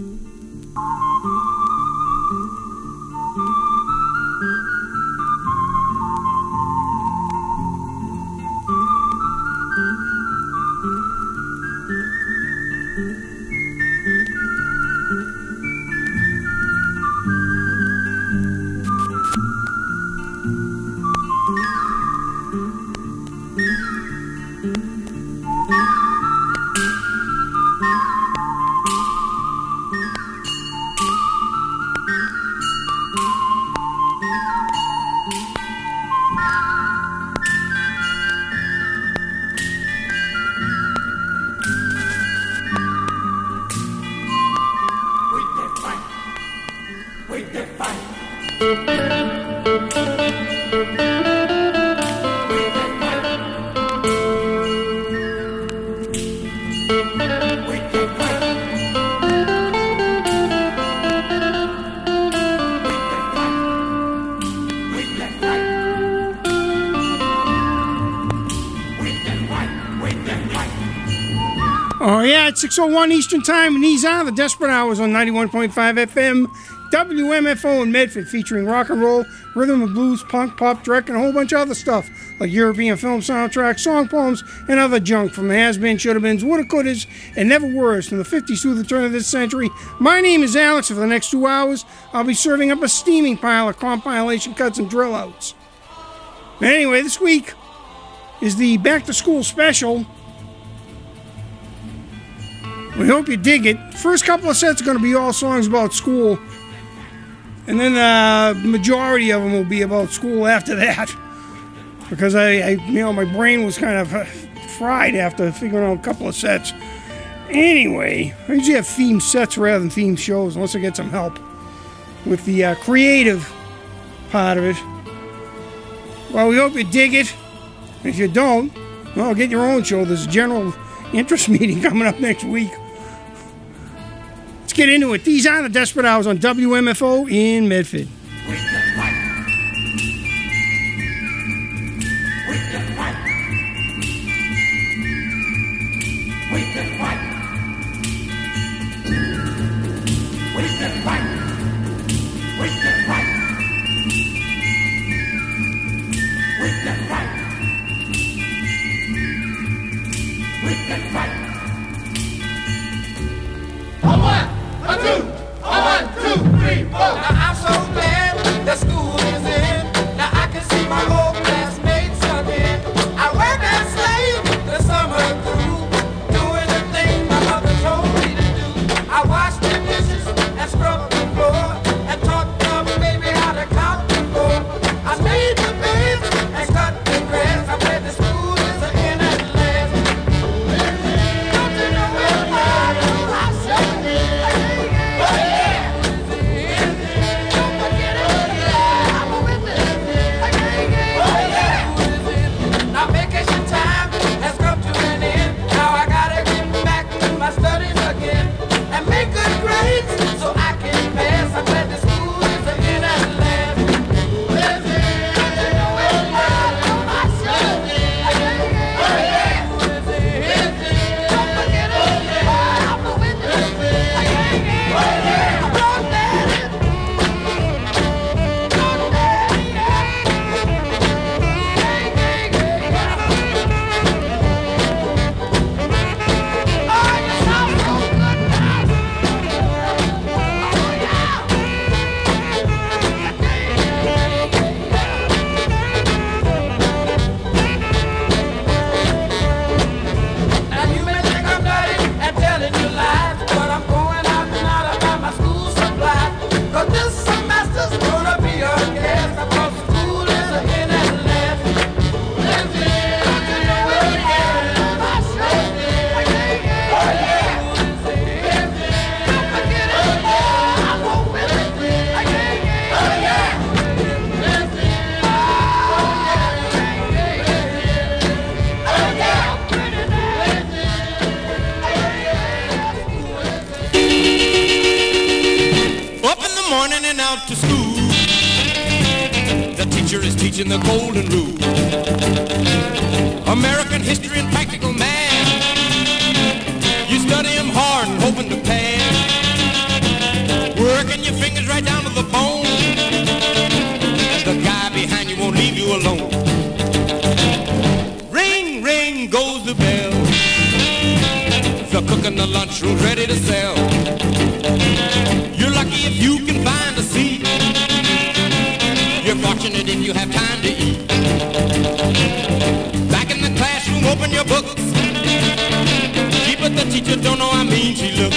Oh, yeah, it's 6:01 Eastern Time, and these are the Desperate Hours on 91.5 FM, WMFO in Medford, featuring rock and roll, rhythm and blues, punk, pop, dreck, and a whole bunch of other stuff, like European film soundtracks, song poems, and other junk from the has-been, should-have-beens, woulda-couldas, and never-weres from the 50s through the turn of this century. My name is Alex, and for the next 2 hours, I'll be serving up a steaming pile of compilation cuts and drill-outs. Anyway, this week is the back-to-school special. We hope you dig it. First couple of sets are going to be all songs about school. And then the majority of them will be about school after that. Because my brain was kind of fried after figuring out a couple of sets. Anyway, I usually have themed sets rather than themed shows, unless I get some help with the creative part of it. Well, we hope you dig it. If you don't, well, get your own show. There's a general interest meeting coming up next week. Let's get into it. These are the Desperate Hours on WMFO in Medford. Teaching the golden rule, American history and practical math. You study them hard and hoping to pass. Looking the lunchroom ready to sell. You're lucky if you can find a seat. You're fortunate if you have time to eat. Back in the classroom, open your books. Gee, but the teacher don't know how mean she looks.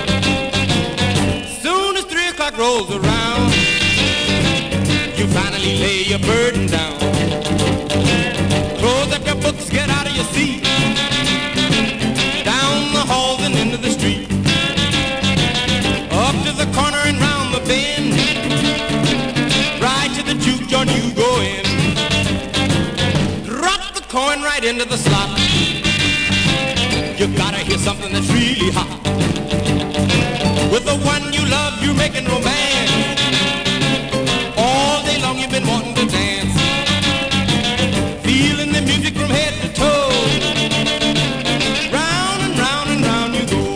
Soon as 3 o'clock rolls around, you finally lay your burden down. Close up your books, get out of your seat. Down the halls and into the street. Up to the corner and round the bend. Right to the juke joint you go in. Drop the coin right into the slot. You gotta hear something that's really hot. With the one you love, you're making romance. All day long you've been wanting to dance. Feeling the music from head to toe. Round and round and round you go.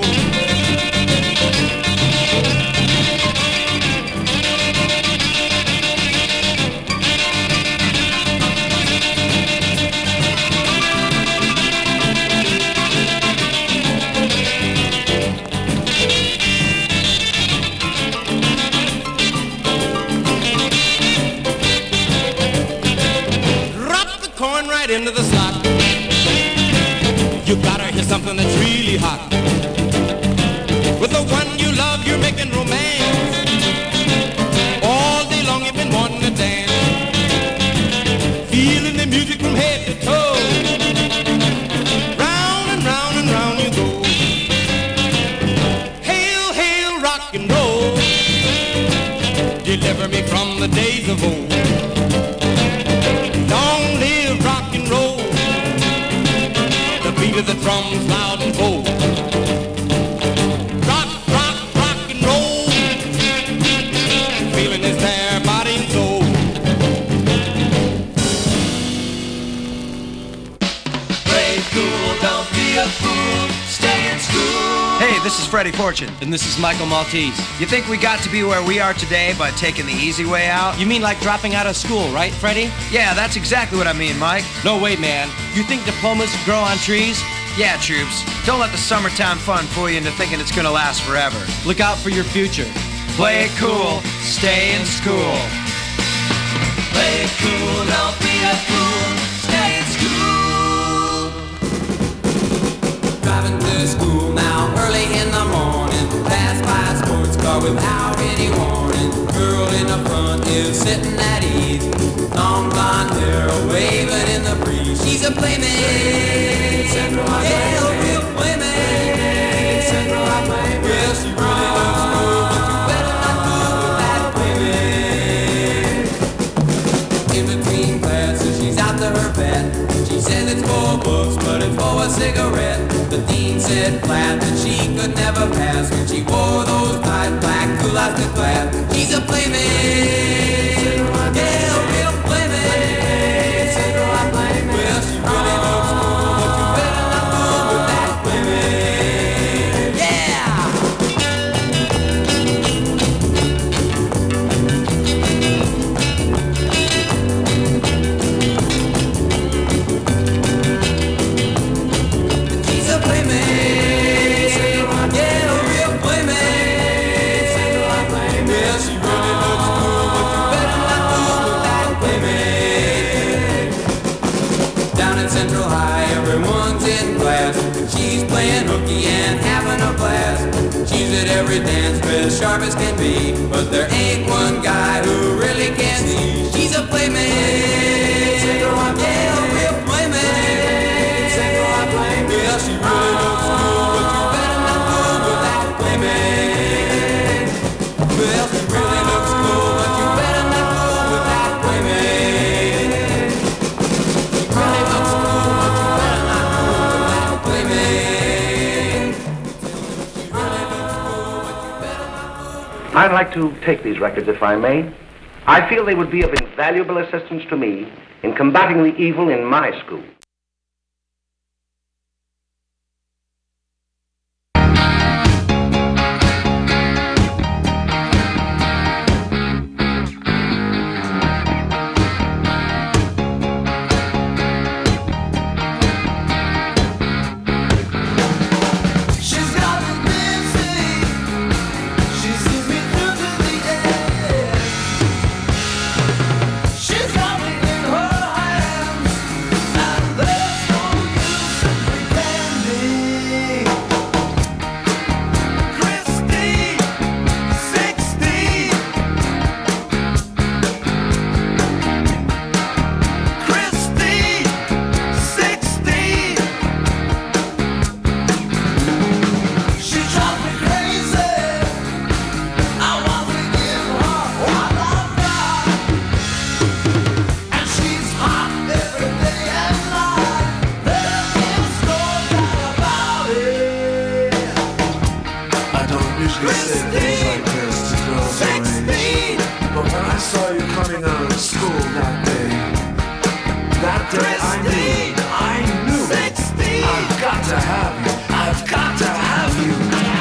Right into the slot. You gotta hear something that's really hot. With the one you love, you're making romance. All day long you've been wanting to dance. Feeling the music from head to toe. Round and round and round you go. Hail, hail, rock and roll. Deliver me from the days of old. Long live rock and roll. The beat of the drums loud and bold. Rock, rock, rock and roll. Feeling is there, body and soul. Play cool, don't be a fool. Stay in school. Hey, this is Freddie Fortune. And this is Michael Maltese. You think we got to be where we are today by taking the easy way out? You mean like dropping out of school, right, Freddie? Yeah, that's exactly what I mean, Mike. No, wait, man. You think diplomas grow on trees? Yeah, troops. Don't let the summertime fun fool you into thinking it's gonna last forever. Look out for your future. Play it cool, stay in school. Play it cool, don't be a fool. Stay in school. Driving to school now early in the morning. Passed by a sports car without any warning. Girl in the front is sitting at ease. Long blonde hair waving in the breeze. She's a playmate. Yeah, a real playmate. Well, she really looks good, but you better not fool with that playmate. In between classes, she's out to her bed. She said it's for books, but it's for a cigarette. The dean said flat that she could never pass when she wore those tight black elastic glass. She's a playmate. Yeah, a real playmate. Well, she really looks cool, but you better not fool with that playmate. Yeah! She's a playmate. Yeah, a real playmate. Well, she really looks cool, but you better not fool with that playmate. Down at Central High, everyone's in class. She's playing hooky and having a blast. She's at every dance, as sharp as can be. But there ain't one guy who really can see. She's a playmate. Yeah, a real playmate. Well, she really looks cool, but you better not fool with that playmate. Well, she really looks cool, but you better not fool with that playmate. She really looks cool, but you better not fool with that playmate. She really looks cool, but you better not fool. I'd like to take these records, if I may. I feel they would be of invaluable assistance to me in combating the evil in my school. She's usually say things like this to girls our age. But when I saw you coming out of school that day I knew I've got to have you. I've got to have you.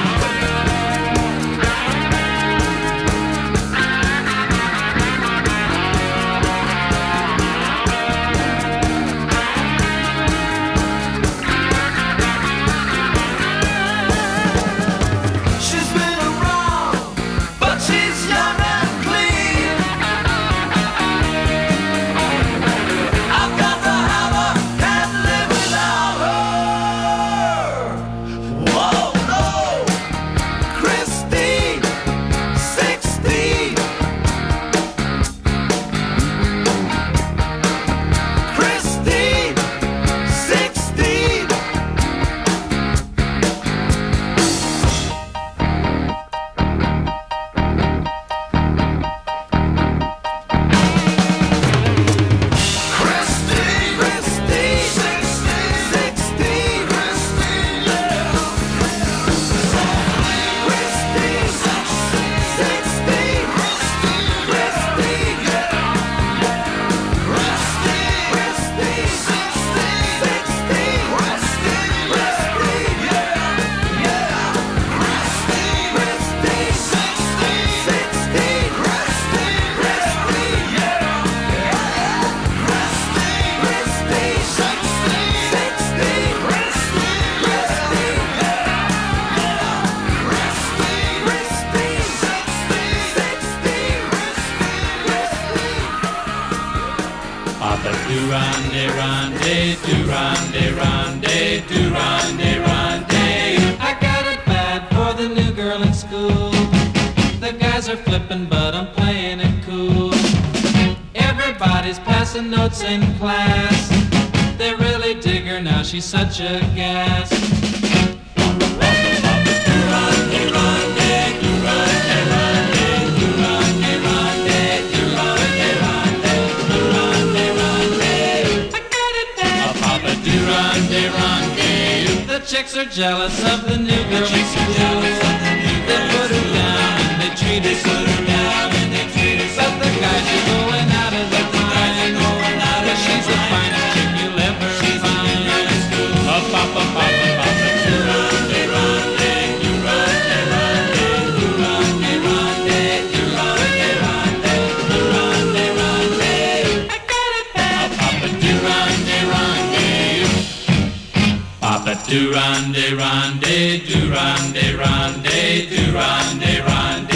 I got it bad for the new girl in school. The guys are flipping, but I'm playing it cool. Everybody's passing notes in class. They really dig her now, she's such a gas. The chicks are jealous of the new girl. They put her down and they treat her so. But the guys are going out of their mind. But she's the finest chick you'll ever find. Papa, papa, papa, durande, rande, durande, rande, durande, rande, durande, rande, durande, rande. I got it bad. Papa, durande, rande. Papa, durande, rande, durande, rande, durande, rande.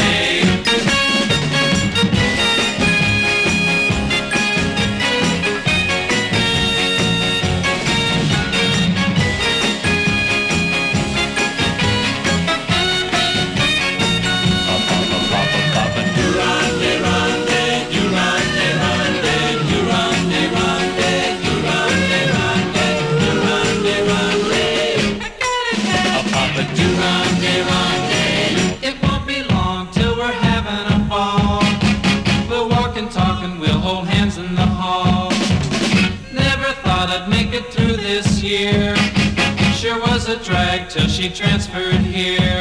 It won't be long till we're having a ball. We'll walk and talk and we'll hold hands in the hall. Never thought I'd make it through this year. Sure was a drag till she transferred here.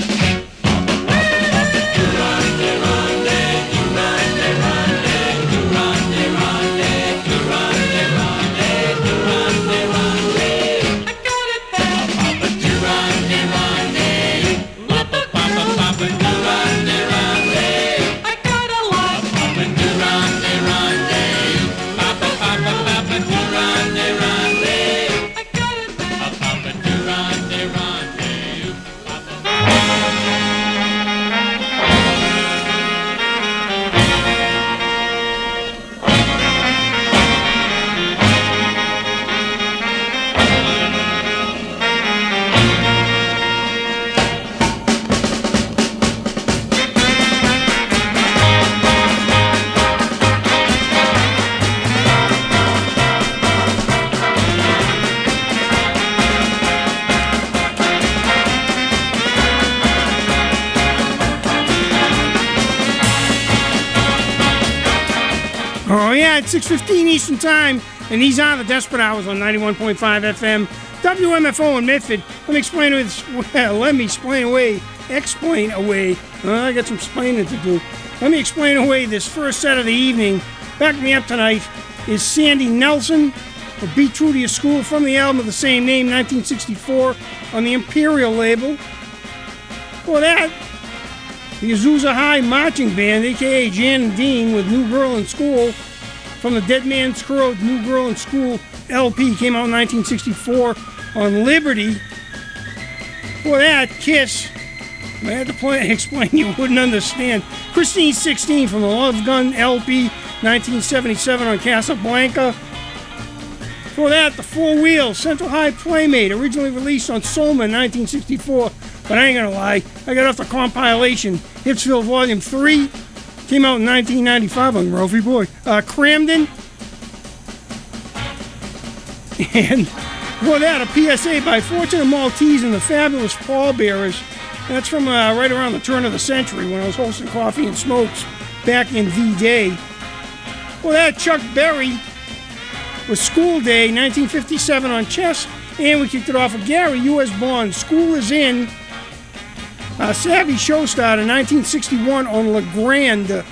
Oh, yeah, it's 6:15 Eastern Time, and these are the Desperate Hours on 91.5 FM, WMFO in Medford. Let me explain away explain away. I got some explaining to do. Let me explain away this first set of the evening. Back me up tonight is Sandy Nelson with Be True to Your School from the album of the same name, 1964, on the Imperial label. For that, the Azusa High Marching Band, a.k.a. Jan and Dean, with New Girl in School, from the Dead Man's Curl New Girl in School LP, came out in 1964 on Liberty. For that, Kiss. I had to explain, you wouldn't understand. Christine 16 from the Love Gun LP, 1977 on Casablanca. For that, the Four Wheels, Central High Playmate, originally released on Soma in 1964. But I ain't gonna lie, I got off the compilation, Hipsville Volume 3. Came out in 1995 on Ralphie Boy. Cramden. And for that, a PSA by Fortune and Maltese and the Fabulous Pallbearers. That's from right around the turn of the century when I was hosting Coffee and Smokes back in the day. Well, that Chuck Berry was School Day, 1957 on Chess. And we kicked it off with Gary U.S. Bond, School is In. Savvy Showstarter, 1961 on La Grande.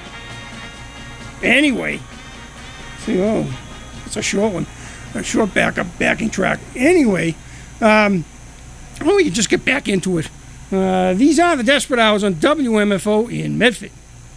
Anyway. See, oh, it's a short one. A short backing track. Anyway, we can just get back into it. These are the Desperate Hours on WMFO in Medford.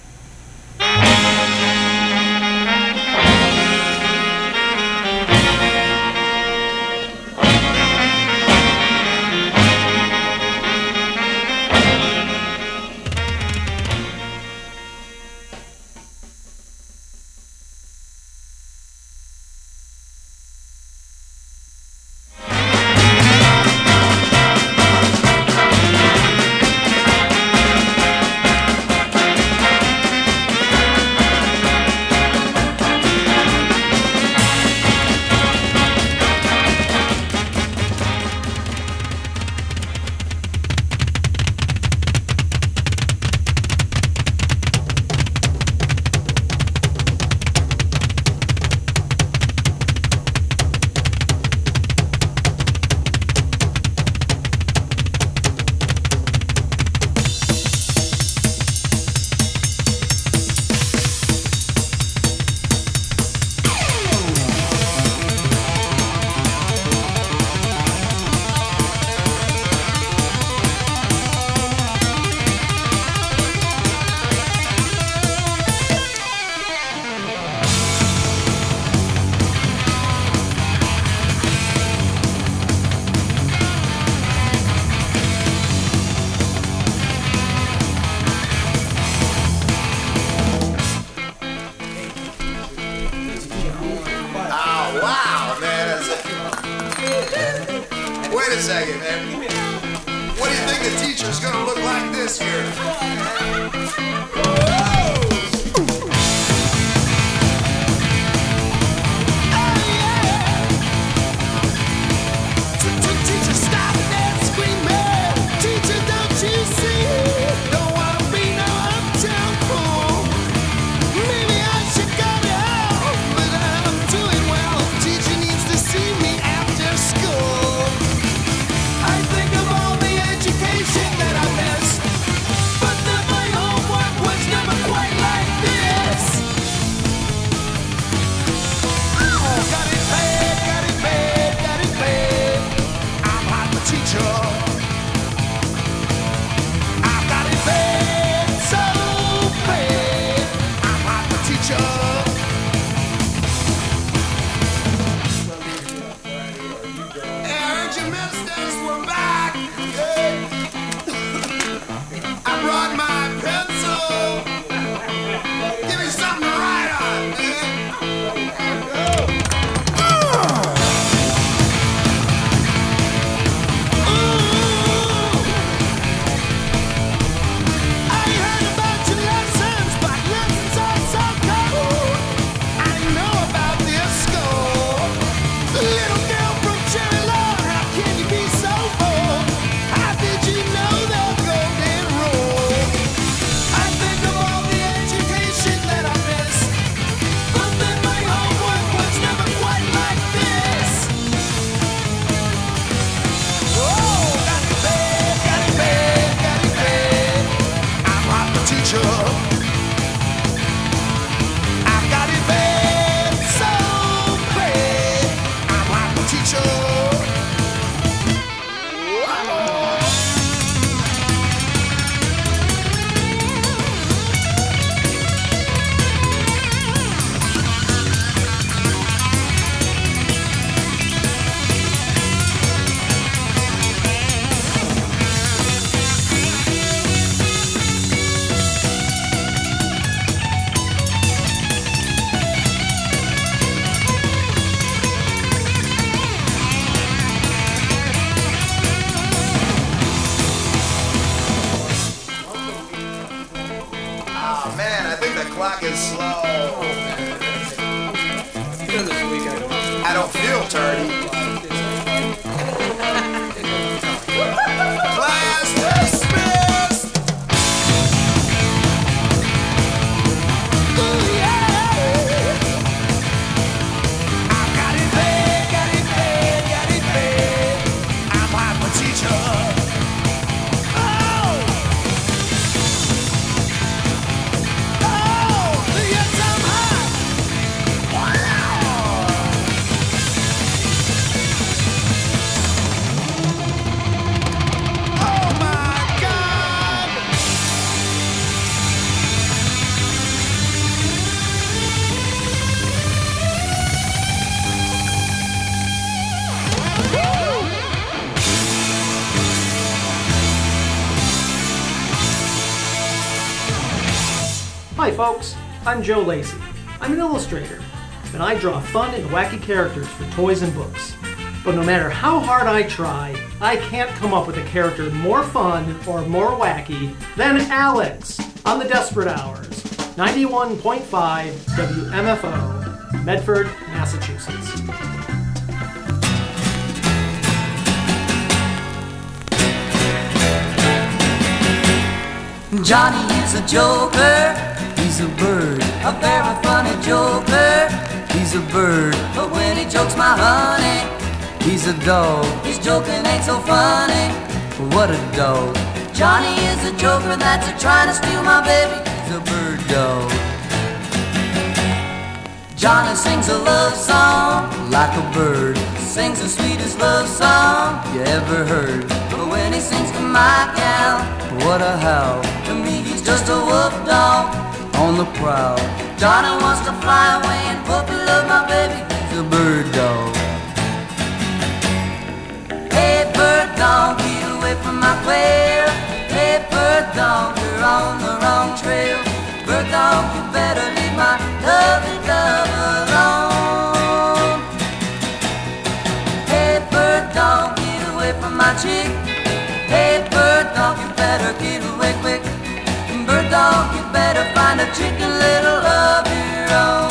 Wait a second, man. What do you think the teacher's gonna look like this year? Teacher, stop that screaming. Teacher, don't you see? Don't wanna be no uptown fool. Maybe I should go to hell, but I'm doing well. Teacher needs to see me after school. I think of all the education that I missed, but then my homework was never quite like this. Oh, got it bad, got it bad, got it bad. I'm not the teacher. I got it bad. man, I think the clock is slow. I don't feel tardy. Class dismissed! Ooh, yeah. I got it bad, got it bad, got it bad. I'm hyper teacher. Oh! Oh! Yes, I'm hot. Oh my God! Hi folks, I'm Joe Lacey. I'm an illustrator, and I draw fun and wacky characters for toys and books. But no matter how hard I try, I can't come up with a character more fun or more wacky than Alex on the Desperate Hours. 91.5 WMFO, Medford, Massachusetts. Johnny is a joker, he's a bird, a very funny joker, he's a bird. But when he jokes my honey, he's a dog. His joking ain't so funny, what a dog. Johnny is a joker that's a trying to steal my baby, he's a bird dog. Johnny sings a love song like a bird, sings the sweetest love song you ever heard. But when he sings to my gal, what a howl. To me he's just a wolf dog on the prowl. Johnny wants to fly away and puppy love my baby, he's a bird dog. Hey bird dog, get away from my quail. Hey bird dog, you're on the wrong trail. Bird dog, you better leave my lovely love alone. Hey bird dog, get away from my chick. Hey bird dog, you better get away quick. Bird dog, you better find a chicken little of your own.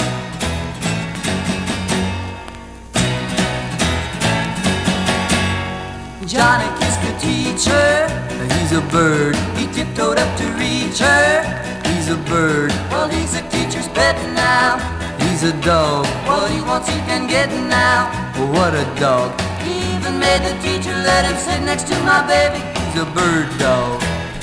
Johnny kissed the teacher, he's a bird. He tiptoed up to reach her, he's a bird. Well, he's a teacher's pet now, he's a dog. What he wants he can get now, what a dog. He even made the teacher let him sit next to my baby, he's a bird dog.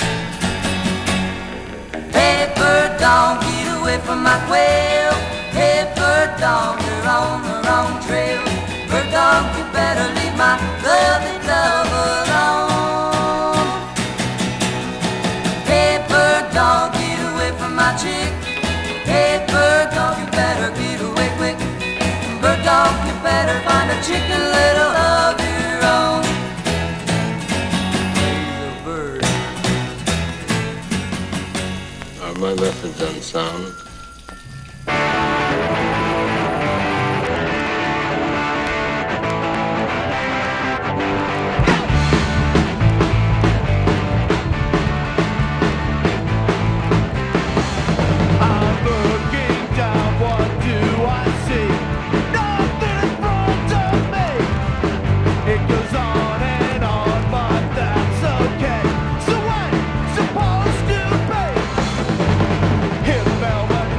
Hey bird dog, get away from my quail. Hey bird dog, you're on the wrong trail. Bird dog, you better leave my lovely love alone. Hey bird dog, get away from my chick. Hey bird dog, you better get away quick. Bird dog, you better find a chicken little of your own. He's a bird. Are my methods unsound? Supposed to be. Hit Velvet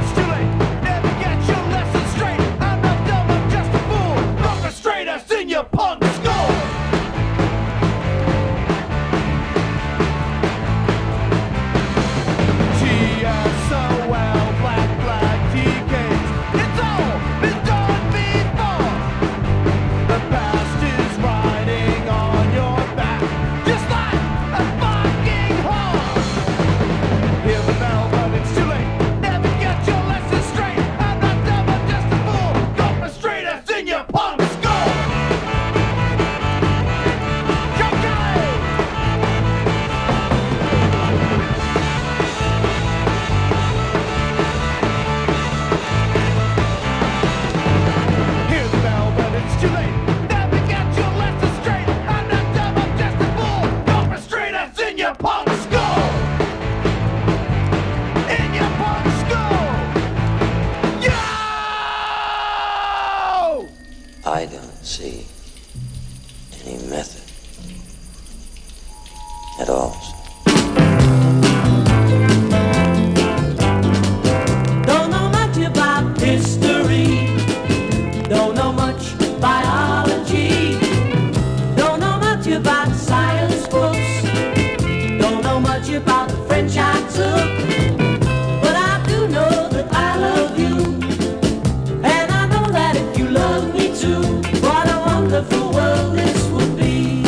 about the French I took, but I do know that I love you. And I know that if you love me too, what a wonderful world this would be.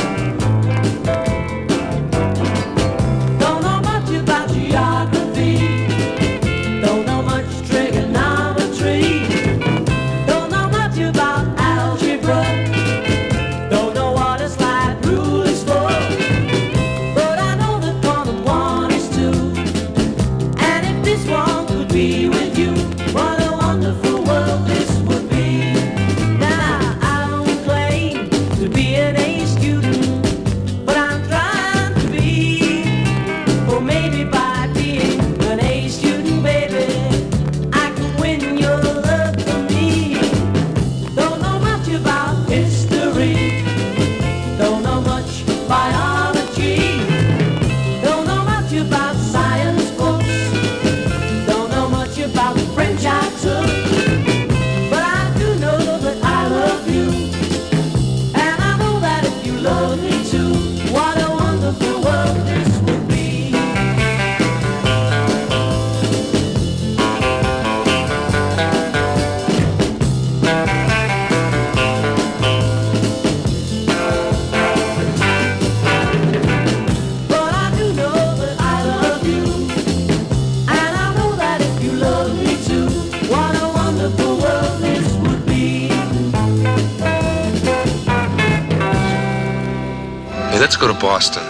Don't know much about geography, don't know much trigonometry, don't know much about algebra, don't know what a slide rule is for, but I know that 1 and 1 is 2. And if this one could be with you, what a wonderful world this would be. Now I don't claim to be an A student, but I'm trying to be. Or maybe by being an A student, baby, I can win your love for me. Don't know much about history, don't know much biology, don't know much about science books, don't know much about the French I took, but I do know that I love you. And I know that if you love me too, what a wonderful world this would be. But I do know that I love you, and I know that if you love me too, what a wonderful world this would be. Hey, let's go to Boston.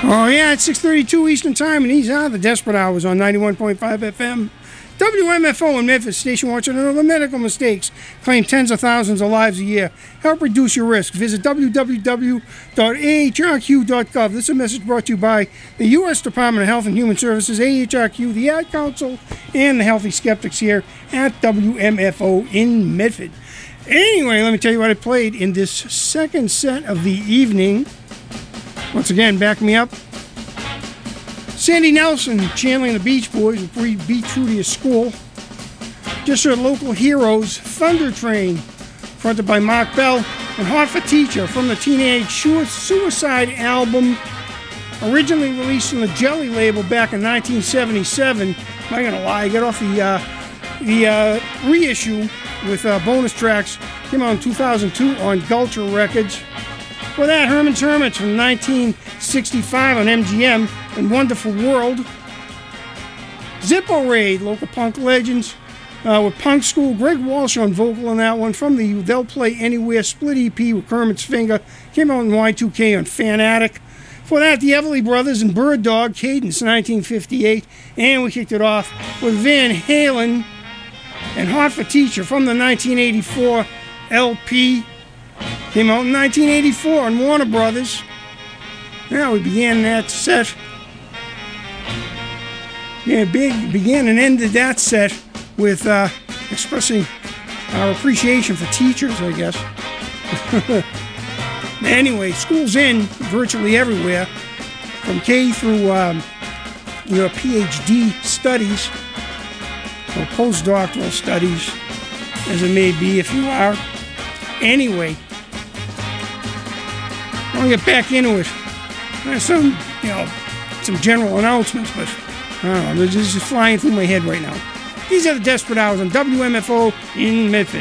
Oh, yeah, it's 6:32 Eastern Time, and these are the Desperate Hours on 91.5 FM. WMFO in Memphis, station watching another medical mistakes. Claim tens of thousands of lives a year. Help reduce your risk. Visit www.ahrq.gov. This is a message brought to you by the U.S. Department of Health and Human Services, AHRQ, the Ad Council, and the Healthy Skeptics here at WMFO in Medford. Anyway, let me tell you what I played in this second set of the evening. Once again, back me up. Sandy Nelson channeling the Beach Boys with Be True to Your School. Just heard Local Heroes, Thunder Train, fronted by Mark Bell, and Hot for Teacher from the Teenage Suicide album, originally released on the Jelly label back in 1977. I'm not gonna lie, I got off the reissue with bonus tracks. Came out in 2002 on Gulcher Records. For that, Herman's Hermits from 1965 on MGM and Wonderful World. Zippo Raid, local punk legends, with Punk School. Greg Walsh on vocal on that one from the They'll Play Anywhere split EP with Kermit's Finger. Came out in Y2K on Fanatic. For that, the Everly Brothers and Bird Dog, Cadence 1958. And we kicked it off with Van Halen and Hot for Teacher from the 1984 LP. Came out in 1984 on Warner Brothers. Now we began that set. Yeah, began and ended that set with expressing our appreciation for teachers, I guess. Anyway, school's in virtually everywhere, from K through your PhD studies or postdoctoral studies, as it may be if you are. Anyway, I'll get back into it. There's some general announcements, but I don't know, they're just flying through my head right now. These are the Desperate Hours on WMFO in Medford.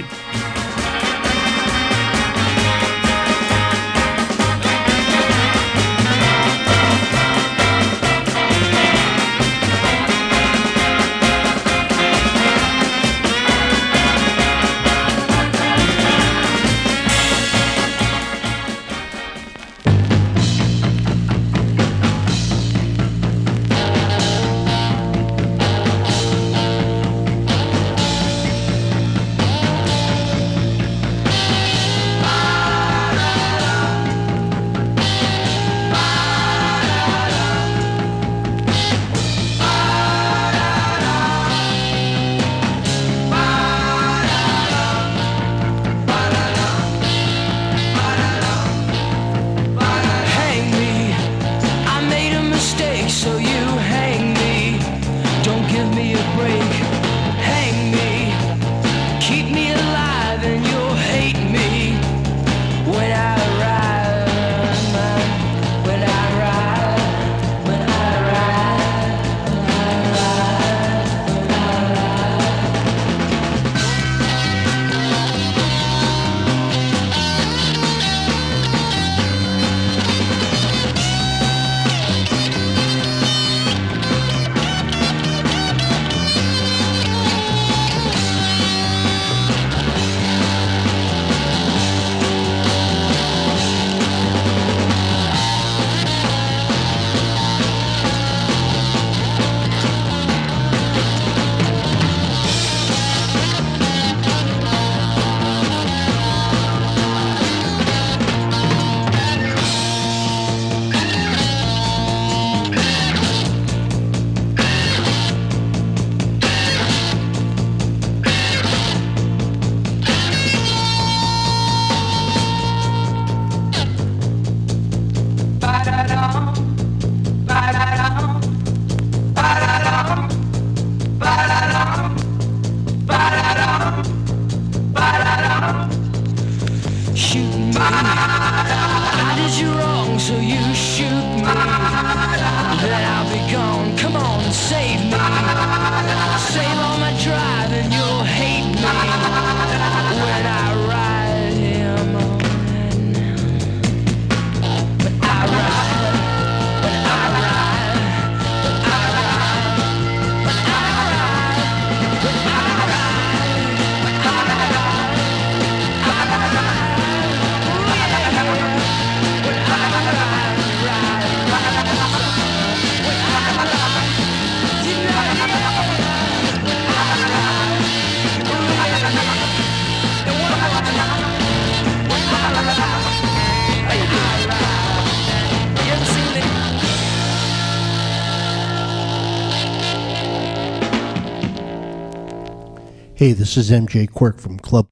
Hey, this is MJ Quirk from Club.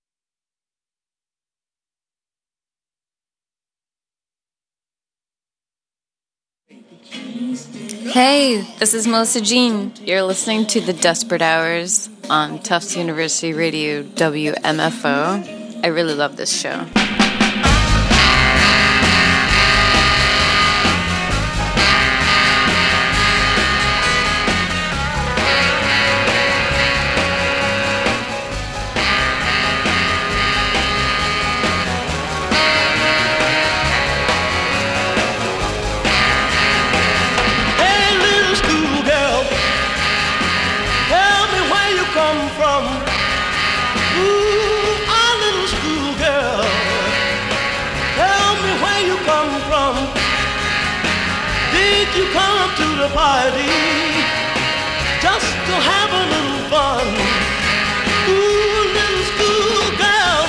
Hey, this is Melissa Jean. You're listening to The Desperate Hours on Tufts University Radio WMFO. I really love this show. You come to the party just to have a little fun. Ooh, little school girl,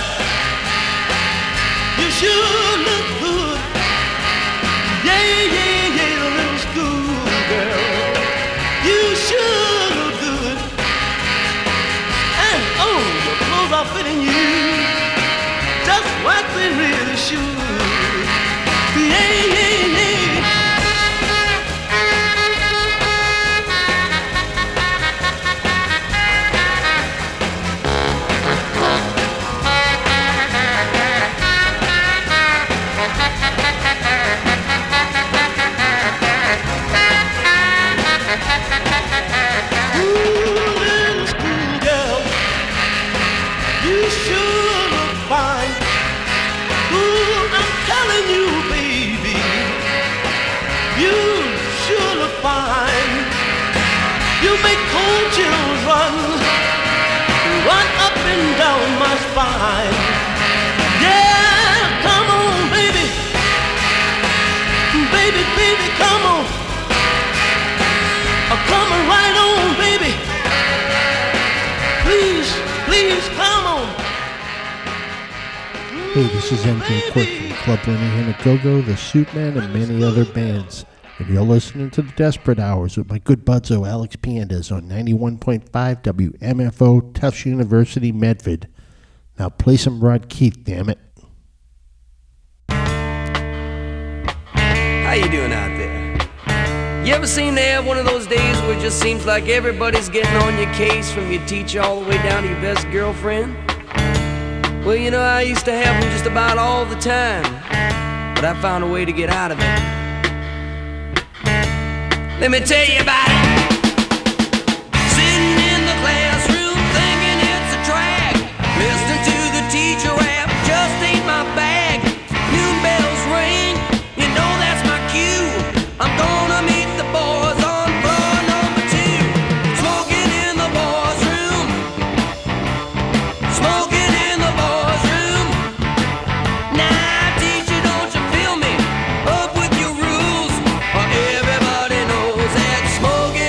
you sure look good. Yeah, yeah, yeah, little school girl, you sure look good. And oh, your clothes are fitting you just what they really should. Yeah, yeah, yeah. You make cold chills run up and down my spine. Yeah, come on, baby, baby, baby, come on. Come on, right on, baby. Please, please, come on. Hey, this is MJ Quirk from Club Linehan at Go-Go, The Suitman, and many other bands. And you're listening to The Desperate Hours with my good budzo Alex Piandes on 91.5 WMFO, Tufts University, Medford. Now play some Rod Keith, damn it. How you doing out there? You ever seem to have one of those days where it just seems like everybody's getting on your case, from your teacher all the way down to your best girlfriend? Well, you know, I used to have them just about all the time, but I found a way to get out of it. Let me tell you about it. Sitting in the classroom thinking it's a drag, listening to the teacher rap just ain't my bag. Noon bells ring, you know that's my cue. I'm gonna meet the boys on floor number 2. Smoking in the boys' room, smoking in the boys' room. Nah, teacher, don't you feel me? Up with your rules, or everybody knows that smoking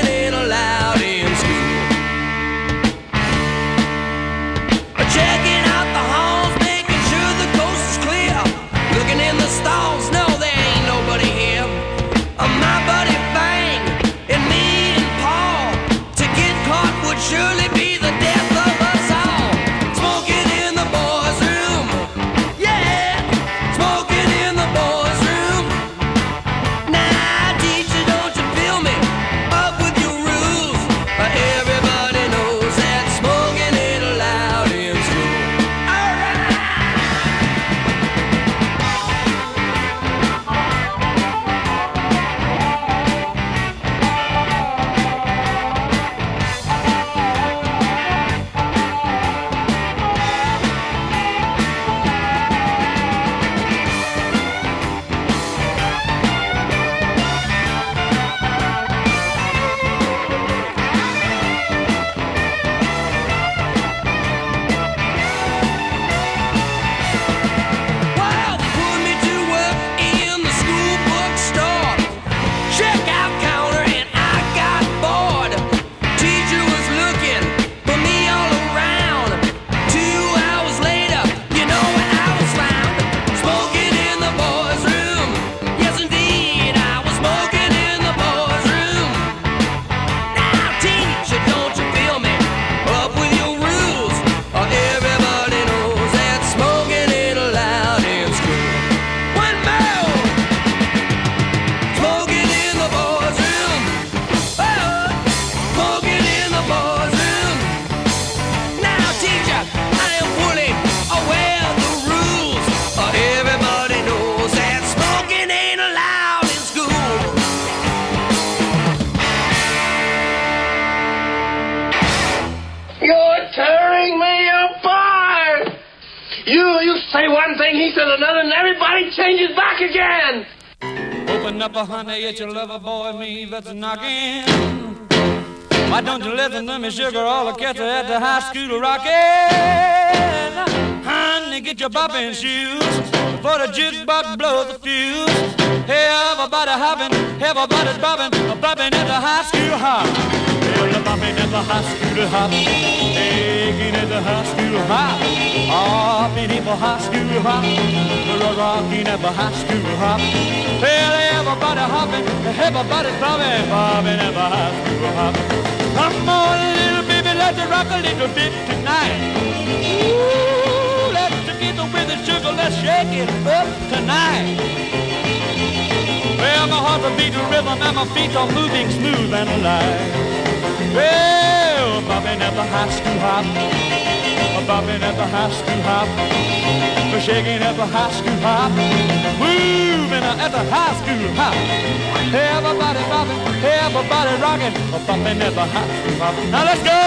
everybody changes back again. Open up, honey, it's your lover boy, me that's knocking. Why don't you listen to me, sugar, all the cats are at the high school rocking. Honey, get your bopping shoes before the jukebox blows the fuse. Hey, everybody hopping, everybody's bopping at the high school hop. Well, the bopping at the high school hop, taking at the high school hop. Hopping at the high school hop, rocking at the high school hop. Well, everybody hopping, everybody's bobbing at the high school hop. Come on, little baby, let's rock a little bit tonight. Ooh, let's get with the sugar, let's shake it up tonight. Well, my heart's a beating rhythm and my feet are moving smooth and alive. Well, bobbing at the high school hop, bobbing at the high school hop, shaking at the high school hop, moving at the high school hop. Everybody bobbing, everybody rocking, bobbing at the high school hop. Now let's go!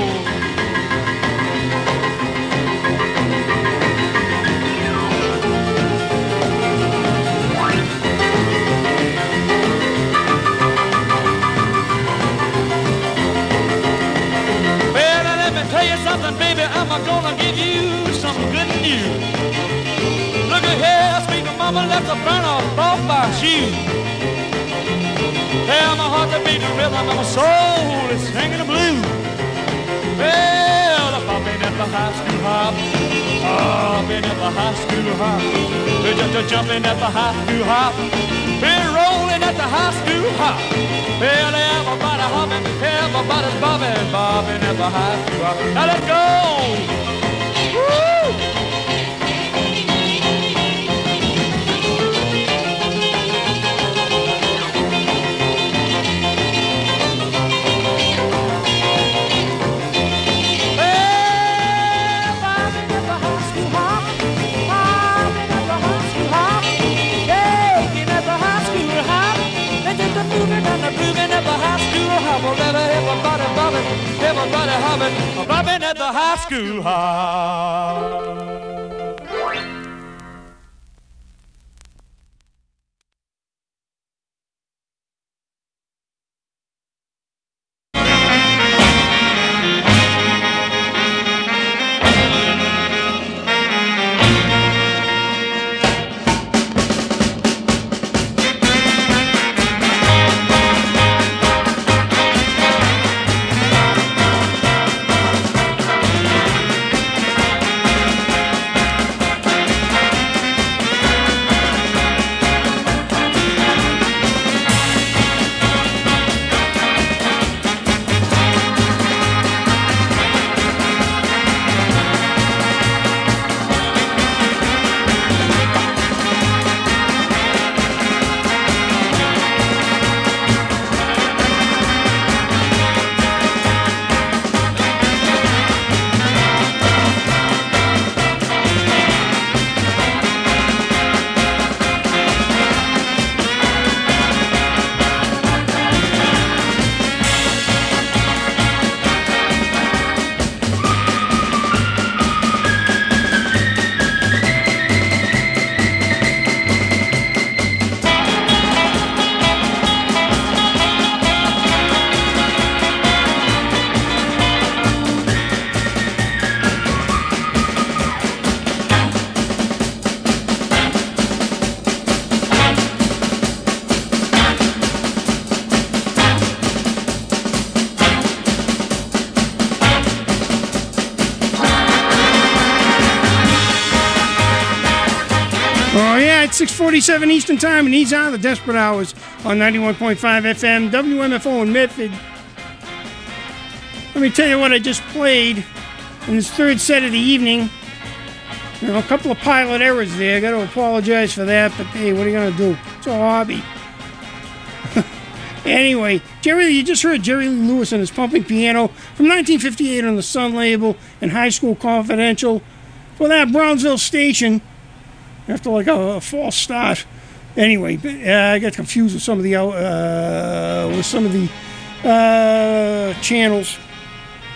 Tell you something, baby, I'm gonna give you some good news. Look at here, sweet mama, left a burn off my shoe. Well, my heart's a beating rhythm and my soul is singing the blues. Well, I'm bopping at the high school hop, bopping at the high school hop. We're just jumping at the high school hop. We're rolling at the high school hop. Well, everybody hopping, everybody's bobbing at the high school hop. Now let's go! Woo! Everybody hopping, bobbing at the high school hop. Oh, yeah, it's 6:47 Eastern Time, and he's on the Desperate Hours on 91.5 FM, WMFO in Medford. Let me tell you what I just played in this third set of the evening. You know, a couple of pilot errors there. I got to apologize for that, but hey, what are you going to do? It's a hobby. Anyway, you just heard Jerry Lee Lewis and his Pumping Piano from 1958 on the Sun label and High School Confidential. For that, Brownsville Station, after like a false start. Anyway, I got confused with some of the channels.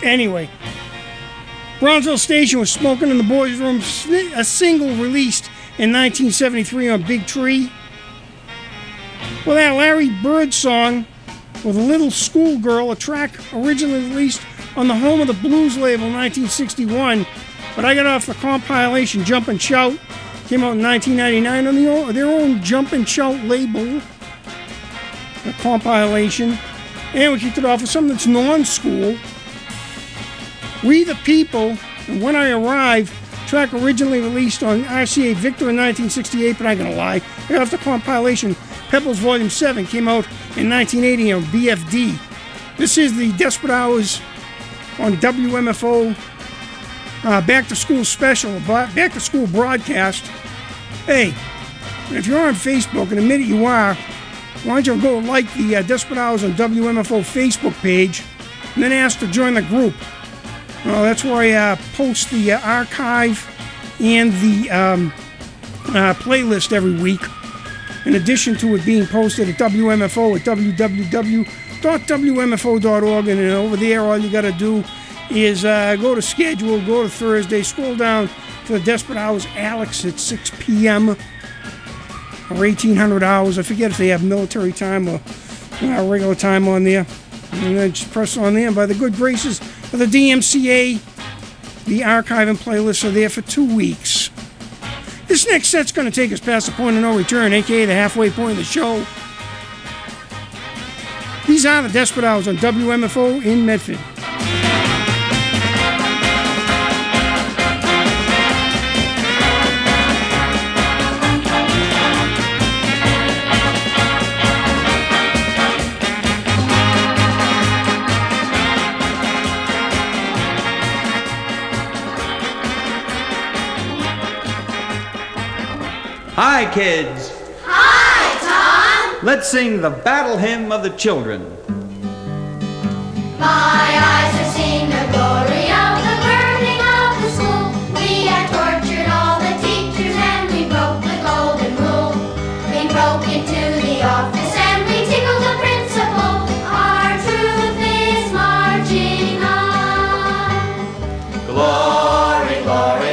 Anyway, Brownsville Station was Smoking in the Boys' Room, a single released in 1973 on Big Tree. Well, that Larry Bird song with Little Schoolgirl, a track originally released on the Home of the Blues label in 1961, but I got off the compilation Jump and Shout. Came out in 1999 on their own Jump and Shout label, a compilation. And we kicked it off with something that's non-school. We the People, and When I Arrive, track originally released on RCA Victor in 1968, but I'm going to lie. I got off the compilation Pebbles Volume 7, came out in 1980 on BFD. This is the Desperate Hours on WMFO Back to School special, Back to School broadcast. Hey, if you're on Facebook, and admit it you are, why don't you go like the Desperate Hours on WMFO Facebook page, and then ask to join the group. That's where I post the archive and the playlist every week, in addition to it being posted at WMFO at www.wmfo.org. And over there, all you got to do is go to schedule, go to Thursday, scroll down to the Desperate Hours Alex at 6 p.m. or 1800 hours. I forget if they have military time or regular time on there. And then just press on there. And by the good graces of the DMCA, the archive and playlists are there for 2 weeks. This next set's going to take us past the point of no return, aka the halfway point of the show. These are the Desperate Hours on WMFO in Medford. Hi, kids. Hi, Tom. Let's sing the Battle Hymn of the Children. My eyes have seen the glory of the burning of the school. We have tortured all the teachers and we broke the golden rule. We broke into the office and we tickled the principal. Our truth is marching on. Glory, glory,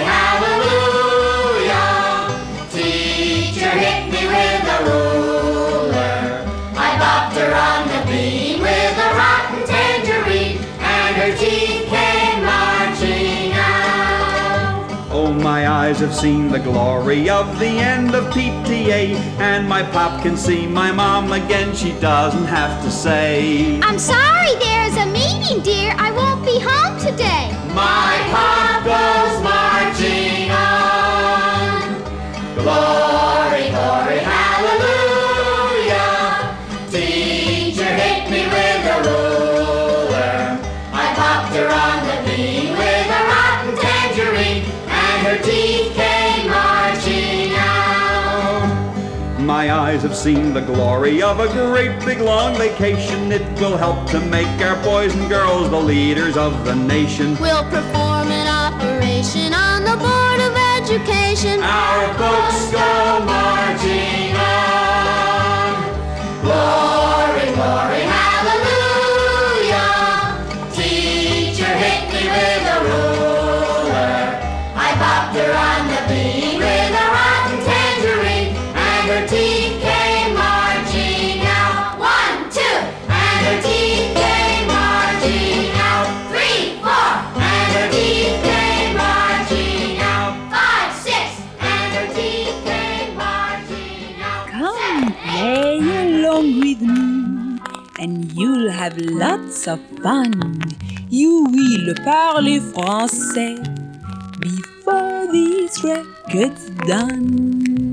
hallelujah. Teacher hit me with a ruler. I bopped her on the bean with a rotten tangerine, and her teeth came marching out. Oh, my eyes have seen the glory of the end of PTA, and my pop can see my mom again. She doesn't have to say, I'm sorry, there's a meeting, dear. I won't be home today. My pop goes marching on. Glory, glory, hallelujah. Teacher hit me with a ruler. I popped her on the bean with a rotten tangerine, and her teeth came marching out. my eyes have seen the glory of a great big long vacation. It will help to make our boys and girls the leaders of the nation. We'll perform an operation on the Board of Education. Our books go marching on. Glory, glory, hallelujah. Teacher hit me with a ruler. I bopped her on the bean with a rotten tangerine, and her teeth came marching out. 1, 2, and her teeth came marching out. 3, 4, and her teeth came marching out. 5, 6, and her teeth came marching out. Come play along with me, and you'll have lots of fun. You will parler français before this record's done.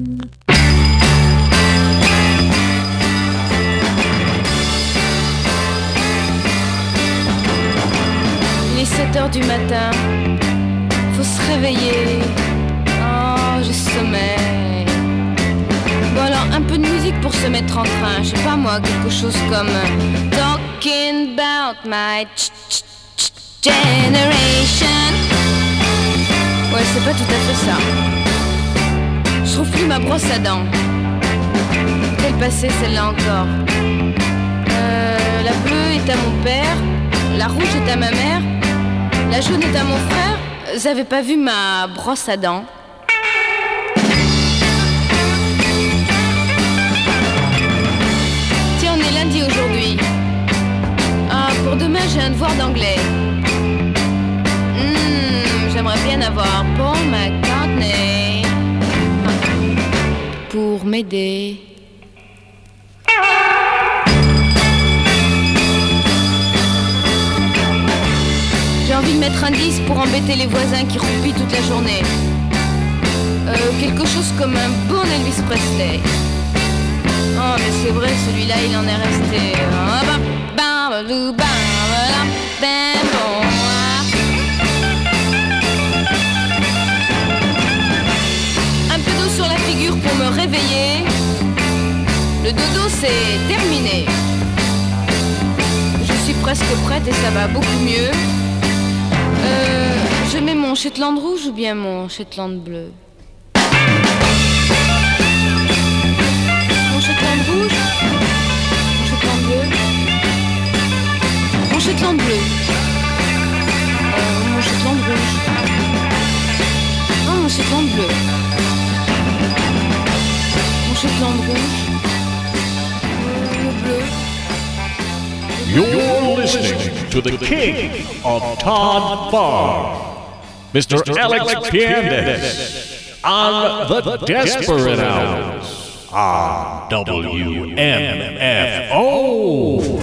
Il est 7h du matin, faut se réveiller. Oh, je sommeille. Bon alors, un peu de musique pour se mettre en train. Je sais pas moi, quelque chose comme Talking about my generation. Ouais, c'est pas tout à fait ça. Je trouve plus ma brosse à dents. Quelle passée celle-là encore. La bleue est à mon père, la rouge est à ma mère, la jaune est à mon frère. Vous avez pas vu ma brosse à dents? prof d'anglais. J'aimerais bien avoir Paul McCartney pour m'aider. J'ai envie de mettre un disque pour embêter les voisins qui roupillent toute la journée. Quelque chose comme un bon Elvis Presley. Oh mais c'est vrai, celui-là il en est resté. Un peu d'eau sur la figure pour me réveiller. Le dodo c'est terminé. Je suis presque prête et ça va beaucoup mieux. Je mets mon Shetland rouge ou bien mon Shetland bleu? Mon Shetland rouge? Mon Shetland bleu? Mon Shetland bleu? Mon Shetland rouge? Non, mon Shetland bleu? Mon Shetland rouge? Le bleu? You're listening to the king of Todd Farr, Mr. Alex Piandes, on the Desperate Hours on WMFO.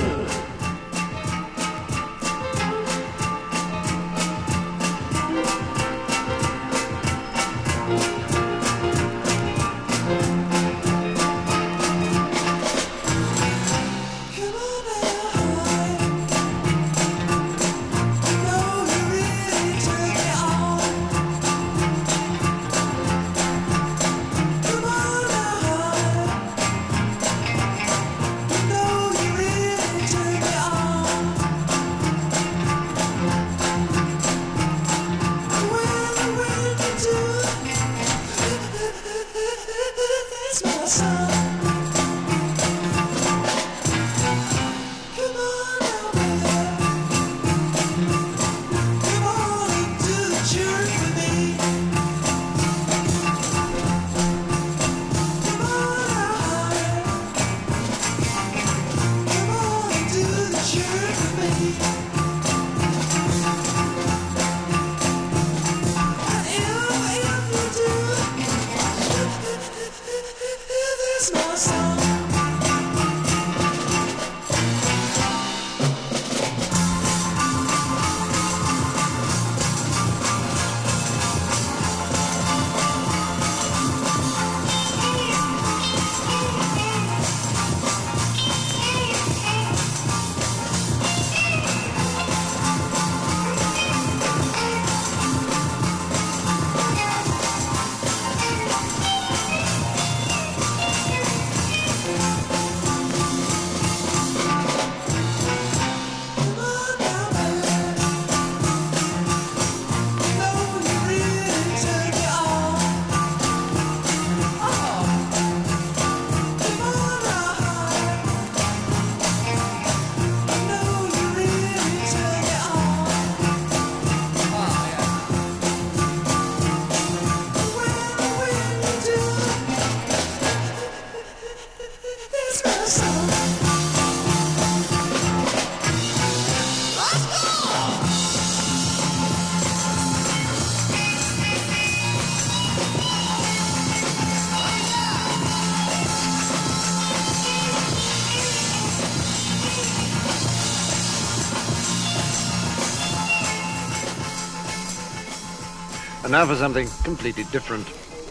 And now for something completely different.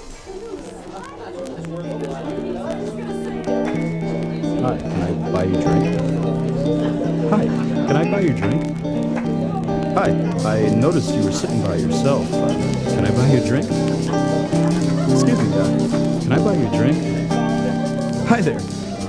Hi, can I buy you a drink? Hi, can I buy you a drink? Hi, I noticed you were sitting by yourself. Can I buy you a drink? Excuse me, can I buy you a drink? Hi there.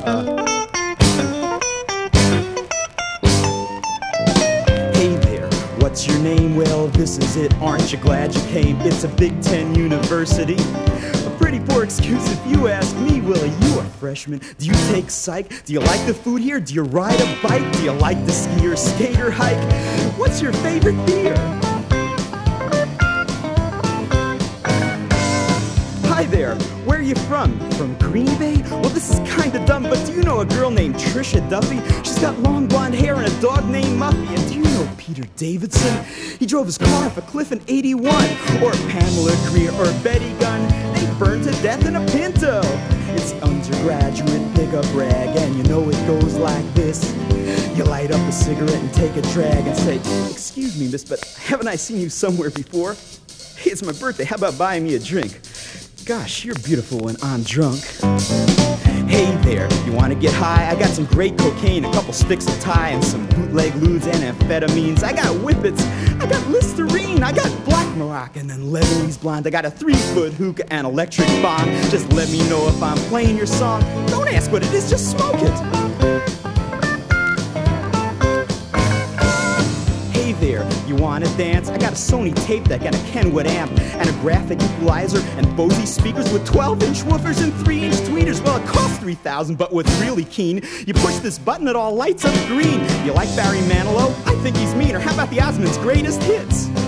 Hey there, what's your name? Well, this is it. Aren't you glad you came? It's a Big Ten university. A pretty poor excuse if you ask me. Well, are you a freshman? Do you take psych? Do you like the food here? Do you ride a bike? Do you like to ski or skate or hike? What's your favorite beer? Hi there, where are you you from? From Green Bay? Well, this is kinda dumb, but do you know a girl named Trisha Duffy? She's got long blonde hair and a dog named Muffy. And do you know Peter Davidson? He drove his car off a cliff in '81. Or Pamela Greer or Betty Gunn. They burned to death in a Pinto. It's undergraduate pickup rag, and you know it goes like this. You light up a cigarette and take a drag and say, "Excuse me, miss, but haven't I seen you somewhere before? Hey, it's my birthday, how about buying me a drink? Gosh, you're beautiful when I'm drunk." Hey there, you wanna get high? I got some great cocaine, a couple sticks of tie, and some bootleg ludes and amphetamines. I got whippets, I got Listerine, I got black Moroccan and Lebanese blonde. I got a 3-foot hookah and electric bomb. Just let me know if I'm playing your song. Don't ask what it is, just smoke it. Hey there, you wanna dance? I got a Sony tape deck and a Kenwood amp and a graphic equalizer and Bose speakers with 12-inch woofers and 3-inch tweeters. Well, it costs $3,000, but what's really keen, you push this button, it all lights up green. You like Barry Manilow? I think he's mean. Or how about the Osmonds' greatest hits?